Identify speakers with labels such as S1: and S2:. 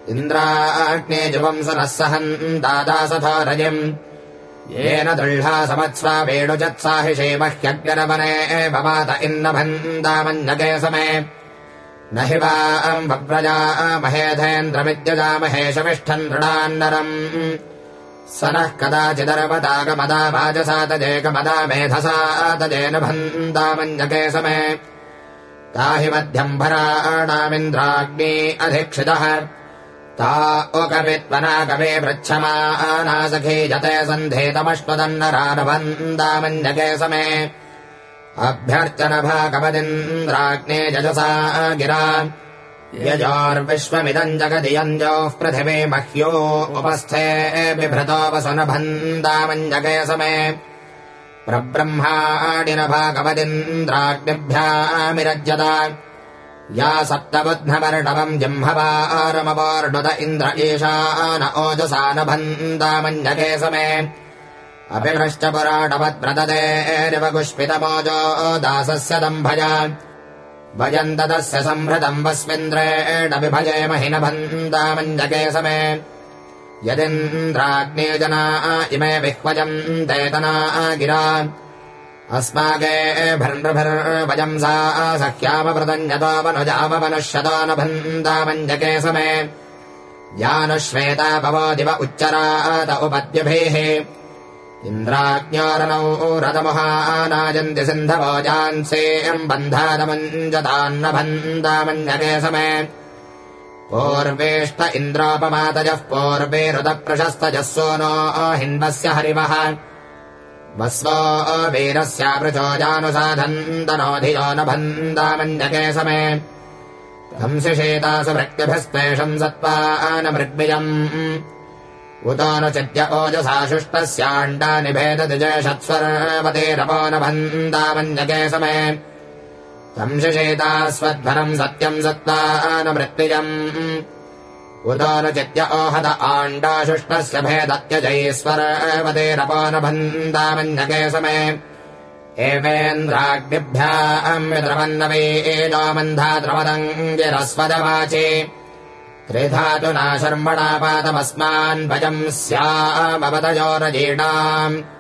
S1: इन्द्राग्ने जुवंसनः सहन्दादासथो रजिम् येन दृढा समत्स्वा वेणुजत्साहिषे मह्यग्निरवने भवात इन्नभन्दामन्यके समे न हि वाम् भव्रजा महेधेन्द्रमिद्यजामहे शमिष्ठन् दृढान्नरम् स नः कदाचिदर्वतागमदा वाजसातजेकमदा मेधसातजेन भन्दामन्यके समे ताहि मध्यम्भराणामिन्द्राग्नी अधिक्षितः ता ओकवित्वनाकवे पृच्छमानासखी जते सन्धेतमश्वदन्नरानभन्दामन्यके समे अभ्यर्चन भागवदिन्द्राग्ने जजसा गिरा यजोर्विश्वमिदम् जगति यञ्जोः पृथिवी मह्यो उपस्थे बिभ्रतो वसुनभन्दामन्यके समे प्रब्रह्माणिन भागवदिन्द्राग्निभ्यामिरज्यता या सप्तबुध्नवर्णवम् जिह्मवारमवोर्णुत इन्द्र ईशान ओजसा न भन्दामन्यके समे अपिभ्रश्च पुराणवत्प्रददेरिवगुष्पितमोजो दासस्य दम्भया भजन्तदस्य संहृतम् वस्मिन्द्रेण विभजेमहि न भन्दामन्यके समे यदिन्द्राग्ने जना इमे विह्वजम् देतना गिरा अस्मागे भर्नृभिर्वजंसा सख्यामवृतन्यतो वनुजामवनुष्यतो न भन्दामन्यके समे यानुश्वेता भवोदिव उच्चरात उपद्युभिः इन्द्राज्ञोरनौ रथमुहानाजन्ति सिन्धवोजान्सेऽम् बन्धादमुञ्जतान्न भन्दामन्यके समे पूर्वेष्ट इन्द्रोपमातजः पूर्वेरुदप्रशस्तजः सोनो हिन्वस्य हरिवः वस्वो वीरस्यापृचो जानुसाधन्तनोऽधियो न भन्दामन्यके समे हंसिषेतासु भृक्तिभिस्त्वेषम् सत्त्वा न मृग्विजम् उतो नु चित्य ओजसा शुष्टस्याण्डा निभेदतिजेषत्स्वर्वतेरपो न भन्दामन्यके समे हंसिषेतास्वध्वरम् सत्यम् सत्त्वा न मृत्विजम् उतो नु चित्य ओहत आण्डा शुष्टस्य भेदत्यजैस्वर्वतेरपो न भन्दामन्यके समे एवेन्द्राग्निभ्याम् विद्रवन्नवेदो मन्धाद्रवदङ्गिरस्वदवाचि त्रिधातुना शर्मणा पातमस्मान् भजम् स्यामवतयोरजीर्णाम्